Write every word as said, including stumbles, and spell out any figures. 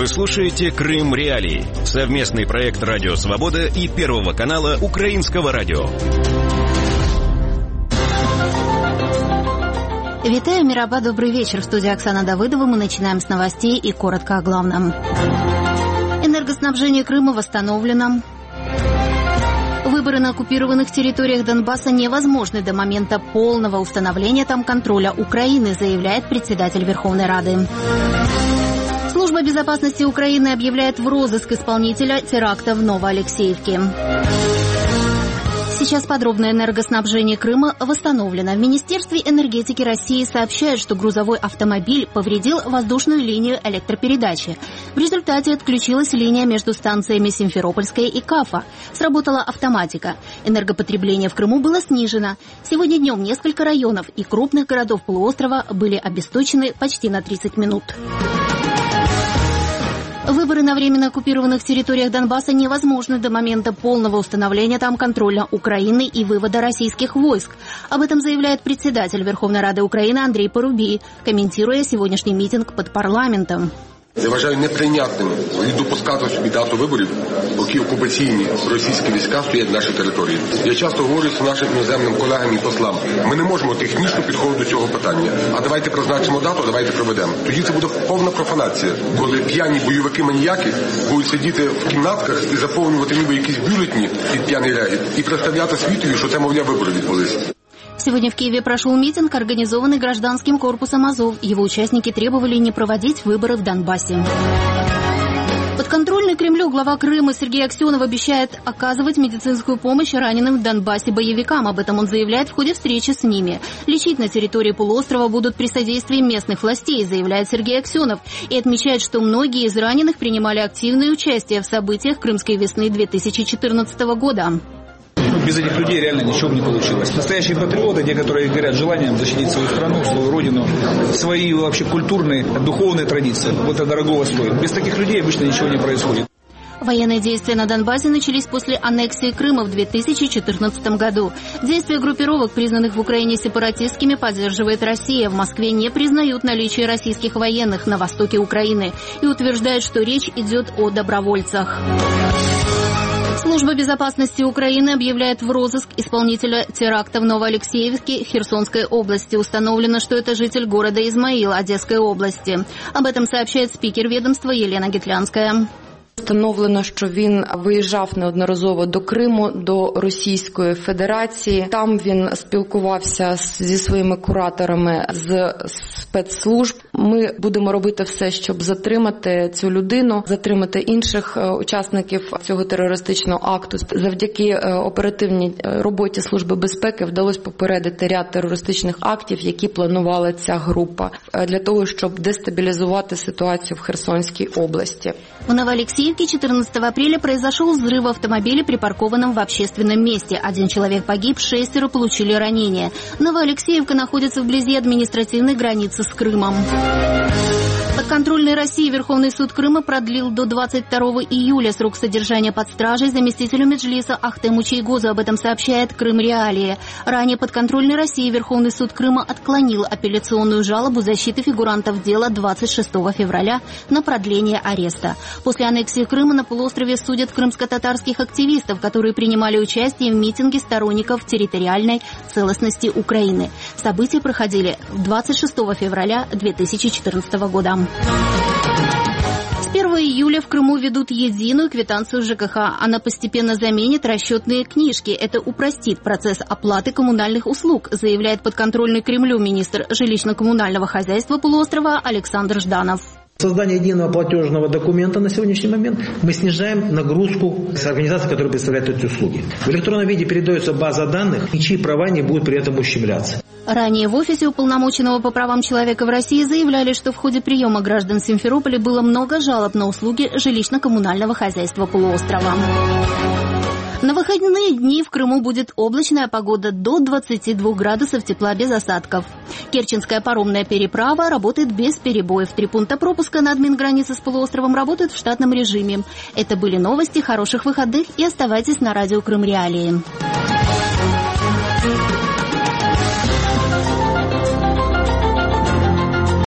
Вы слушаете «Крым Реалии» — совместный проект «Радио Свобода» и Первого канала Украинского радио. Витаю, Мираба, добрый вечер. В студии Оксана Давыдова. Мы начинаем с новостей и коротко о главном. Энергоснабжение Крыма восстановлено. Выборы на оккупированных территориях Донбасса невозможны до момента полного установления там контроля Украины, заявляет председатель Верховной Рады. Служба безопасности Украины объявляет в розыск исполнителя теракта в Новоалексеевке. Сейчас подробное. Энергоснабжение Крыма восстановлено. В Министерстве энергетики России сообщают, что грузовой автомобиль повредил воздушную линию электропередачи. В результате отключилась линия между станциями Симферопольская и Кафа. Сработала автоматика. Энергопотребление в Крыму было снижено. Сегодня днем несколько районов и крупных городов полуострова были обесточены почти на тридцать минут. Выборы на временно оккупированных территориях Донбасса невозможны до момента полного установления там контроля Украины и вывода российских войск. Об этом заявляет председатель Верховной Рады Украины Андрей Парубій, комментируя сегодняшний митинг под парламентом. Я вважаю неприйнятним допускати собі дату виборів, поки окупаційні російські війська стоять в нашій території. Я часто говорю з нашим іноземним колегам і послам, ми не можемо технічно підходити до цього питання. А давайте призначимо дату, давайте проведемо. Тоді це буде повна профанація, коли п'яні бойовики-маніяки будуть сидіти в кімнатках і заповнювати ніби якісь бюлетні під п'яний регіт і представляти світові, що це, мовляв, вибори відбулися. Сегодня в Киеве прошел митинг, организованный гражданским корпусом Азов. Его участники требовали не проводить выборы в Донбассе. Подконтрольный Кремлю глава Крыма Сергей Аксенов обещает оказывать медицинскую помощь раненым в Донбассе боевикам. Об этом он заявляет в ходе встречи с ними. Лечить на территории полуострова будут при содействии местных властей, заявляет Сергей Аксенов. И отмечает, что многие из раненых принимали активное участие в событиях Крымской весны две тысячи четырнадцатого года. Без этих людей реально ничего бы не получилось. Настоящие патриоты, те, которые горят желанием защитить свою страну, свою родину, свои вообще культурные, духовные традиции. Вот это дорогого стоит. Без таких людей обычно ничего не происходит. Военные действия на Донбассе начались после аннексии Крыма в две тысячи четырнадцатом году. Действия группировок, признанных в Украине сепаратистскими, поддерживает Россия. В Москве не признают наличие российских военных на востоке Украины и утверждают, что речь идет о добровольцах. Служба безопасности Украины объявляет в розыск исполнителя теракта в Новоалексеевке Херсонской области. Установлено, что это житель города Измаил Одесской области. Об этом сообщает спикер ведомства Елена Гитлянская. Встановлено, що він виїжджав неодноразово до Криму, до Російської Федерації. Там він спілкувався зі своїми кураторами з спецслужб. Ми будемо робити все, щоб затримати цю людину, затримати інших учасників цього терористичного акту. Завдяки оперативній роботі Служби безпеки вдалося попередити ряд терористичних актів, які планувала ця група, для того, щоб дестабілізувати ситуацію в Херсонській області. В Новоалексеевке четырнадцатого апреля произошел взрыв автомобиля, припаркованном в общественном месте. Один человек погиб, шестеро получили ранения. Новоалексеевка находится вблизи административной границы с Крымом. Подконтрольной России Верховный суд Крыма продлил до двадцать второго июля срок содержания под стражей заместителю Меджлиса Ахтему Чийгозу. Об этом сообщает Крым Реалии. Ранее подконтрольной России Верховный суд Крыма отклонил апелляционную жалобу защиты фигурантов дела двадцать шестого февраля на продление ареста. После аннексии Крыма на полуострове судят крымско-татарских активистов, которые принимали участие в митинге сторонников территориальной целостности Украины. События проходили двадцать шестого февраля две тысячи четырнадцатого года. С первого июля в Крыму ведут единую квитанцию ЖКХ. Она постепенно заменит расчетные книжки. Это упростит процесс оплаты коммунальных услуг, заявляет подконтрольный Кремлю министр жилищно-коммунального хозяйства полуострова Александр Жданов. Создание единого платежного документа на сегодняшний момент мы снижаем нагрузку с организаций, которые представляют эти услуги. В электронном виде передается база данных, ничьи права не будут при этом ущемляться. Ранее в офисе уполномоченного по правам человека в России заявляли, что в ходе приема граждан Симферополя было много жалоб на услуги жилищно-коммунального хозяйства полуострова. На выходные дни в Крыму будет облачная погода до двадцати двух градусов тепла без осадков. Керченская паромная переправа работает без перебоев. Три пункта пропуска на админгранице с полуостровом работают в штатном режиме. Это были новости. Хороших выходных и оставайтесь на радио Крым Реалии.